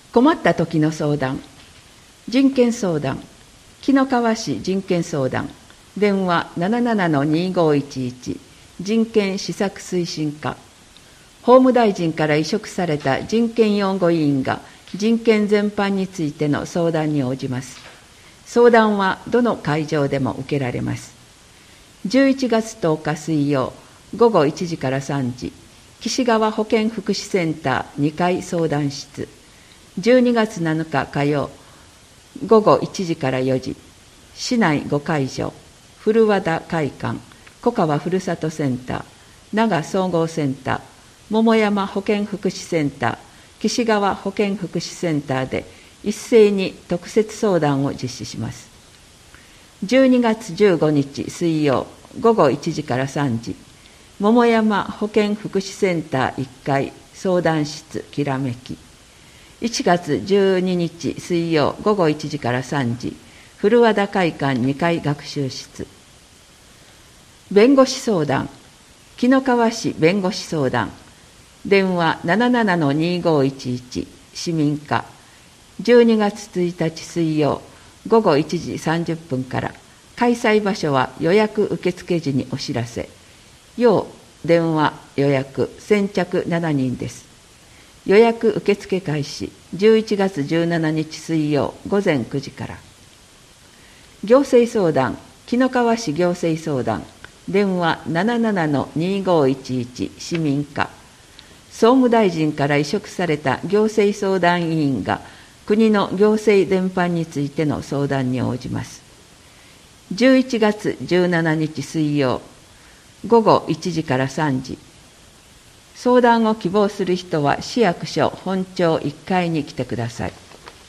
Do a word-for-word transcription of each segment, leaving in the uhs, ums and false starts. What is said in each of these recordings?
困った時の相談。人権相談。紀の川市人権相談。電話 ななななのにごいちいち。人権施策推進課。法務大臣から委嘱された人権擁護委員が人権全般についての相談に応じます。相談はどの会場でも受けられます。じゅういちがつとおか水曜、ごごいちじからさんじ、岸川保健福祉センターにかい相談室。じゅうにがつなのか火曜、ごごいちじからよじ、市内ごかいじょう、古和田会館、小川ふるさとセンター、長総合センター、桃山保健福祉センター、岸川保健福祉センターで一斉に特設相談を実施します。じゅうにがつじゅうごにち水曜、ごごいちじからさんじ、桃山保健福祉センターいっかい相談室きらめき。いちがつじゅうににち水曜、ごごいちじからさんじ、古和田会館にかい学習室。弁護士相談。紀の川市弁護士相談。電話 ななななのにごいちいち 市民課。じゅうにがつついたち水曜、ごごいちじさんじゅっぷんから。開催場所は予約受付時にお知らせ。要電話予約先着しちにんです。予約受付開始じゅういちがつじゅうしちにち水曜ごぜんくじから。行政相談。紀の川市行政相談。電話 ななななのにごいちいち 市民課。総務大臣から委嘱された行政相談委員が国の行政全般についての相談に応じます。じゅういちがつじゅうしちにち水曜、ごごいちじからさんじ。相談を希望する人は市役所本庁いっかいに来てください。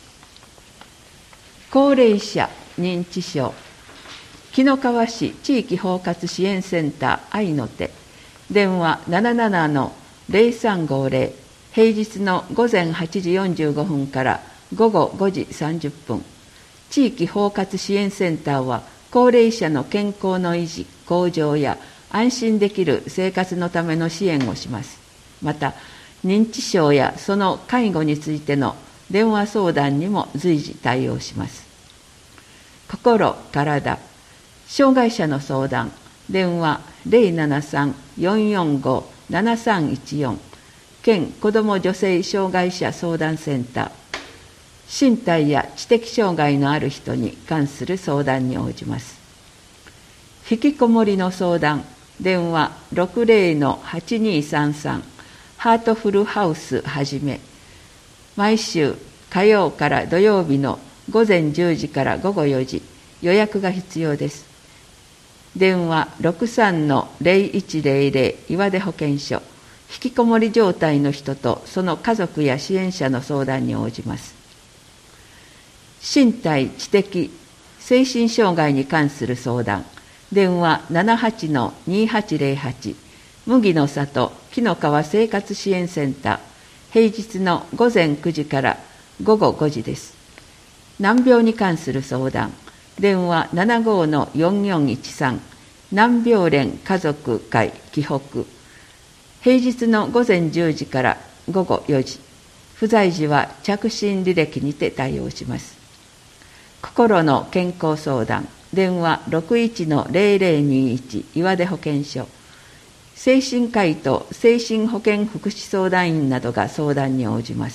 高齢者認知症。紀の川市地域包括支援センター愛の手。電話 ななななのぜろさんごぜろ。平日のごぜんはちじよんじゅうごふんからごごごじさんじゅっぷん。地域包括支援センターは高齢者の健康の維持、向上や安心できる生活のための支援をします。また、認知症やその介護についての電話相談にも随時対応します。心、体、障害者の相談、電話 ぜろななさんよんよんごななさんいちよん、県子ども女性障害者相談センター、身体や知的障害のある人に関する相談に応じます。引きこもりの相談、電話 ろくぜろのはちにさんさん、ハートフルハウスはじめ。毎週火曜から土曜日のごぜんじゅうじからごごよじ、予約が必要です。電話 ろくさんのぜろいちぜろぜろ 岩出保健所。引きこもり状態の人とその家族や支援者の相談に応じます。身体、知的、精神障害に関する相談。電話 ななはちのにはちぜろはち、麦の里紀の川生活支援センター。平日のごぜんくじからごごごじです。難病に関する相談。電話 ななごのよんよんいちさん、難病連家族会紀北。平日のごぜんじゅうじからごごよじ。不在時は着信履歴にて対応します。心の健康相談。電話 ろくいちのぜろぜろにいち 岩出保健所。精神科医と精神保健福祉相談員などが相談に応じます。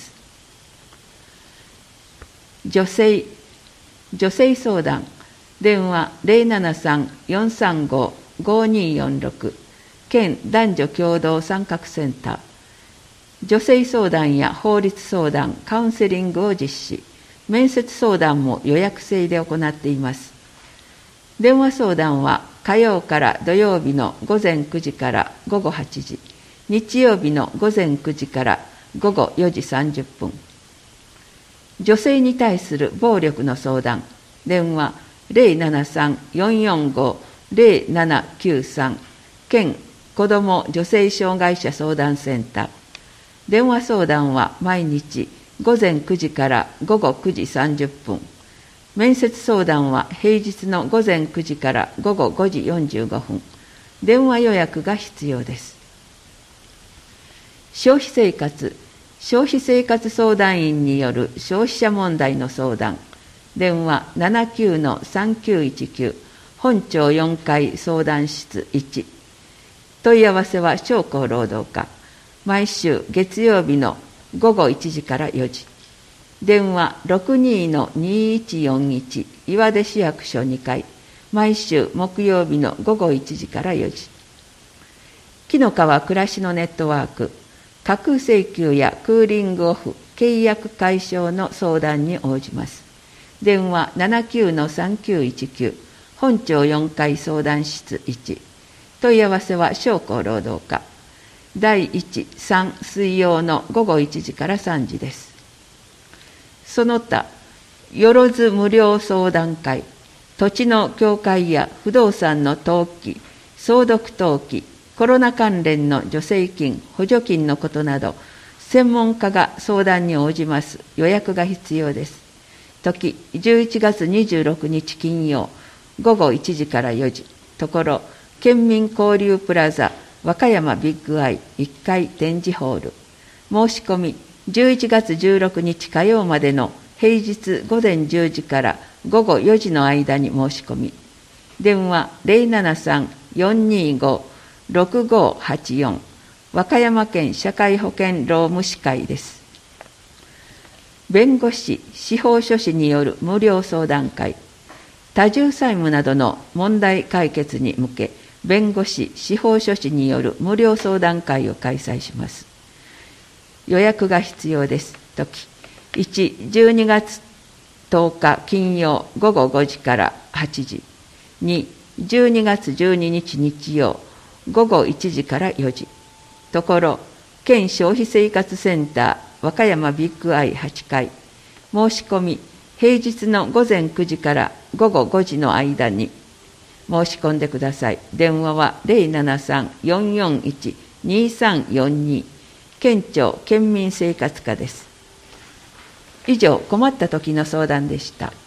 女性、女性相談。電話 ぜろななさんよんさんごごによんろく、県男女共同参画センター。女性相談や法律相談、カウンセリングを実施。面接相談も予約制で行っています。電話相談は火曜から土曜日のごぜんくじからごごはちじ、日曜日のごぜんくじからごごよじさんじゅっぷん。女性に対する暴力の相談。電話 ぜろななさんよんよんごぜろななきゅうさん、県子ども女性障害者相談センター。電話相談は毎日ごぜんくじからごごくじさんじゅっぷん。面接相談は平日のごぜんくじからごごごじよんじゅうごふん。電話予約が必要です。消費生活、 消費生活相談員による消費者問題の相談、電話 ななきゅうのさんきゅういちきゅう、本庁よんかい相談室いち。問い合わせは商工労働課、毎週月曜日のごごいちじからよじ。電話 ろくにのにいちよんいち、岩出市役所にかい、毎週木曜日のごごいちじからよじ。紀の川暮らしのネットワーク、架空請求やクーリングオフ、契約解消の相談に応じます。電話 ななきゅうのさんきゅういちきゅう、本庁よんかい相談室いち。問い合わせは商工労働課、だいいち、さん水曜のごごいちじからさんじです。その他、よろず無料相談会、土地の境界や不動産の登記、相続登記、コロナ関連の助成金、補助金のことなど、専門家が相談に応じます。予約が必要です。時、じゅういちがつにじゅうろくにち金曜、ごごいちじからよじ。ところ、県民交流プラザ、和歌山ビッグアイいっかい展示ホール。申し込み、じゅういちがつじゅうろくにち火曜までの平日午前じゅうじからごごよじの間に申し込み。電話 ゼロななさんよんにごろくごはちよん、和歌山県社会保険労務士会です。弁護士、司法書士による無料相談会、多重債務などの問題解決に向け、弁護士、司法書士による無料相談会を開催します。予約が必要です。時、いち、じゅうにがつとおか金曜ごごごじからはちじ、に、じゅうにがつじゅうににち日曜ごごいちじからよじ。ところ、県消費生活センター和歌山ビッグアイはちかい、申し込み、平日の午前くじからごごごじの間に申し込んでください。電話は ゼロななさんよんよんいちにさんよんに、県庁県民生活課です。以上、困った時の相談でした。